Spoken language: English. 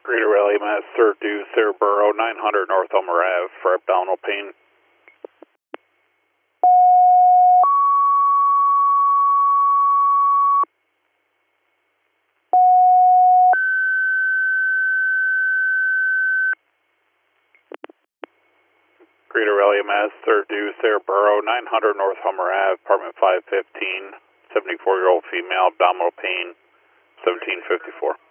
Greater Rally Mass, third due, Cerebro, 900 North Elmer Ave for abdominal pain. Greater Rally Mass, third due, Cerebro, 900 North Elmer Ave, apartment 515, 74-year-old female, abdominal pain, 1754.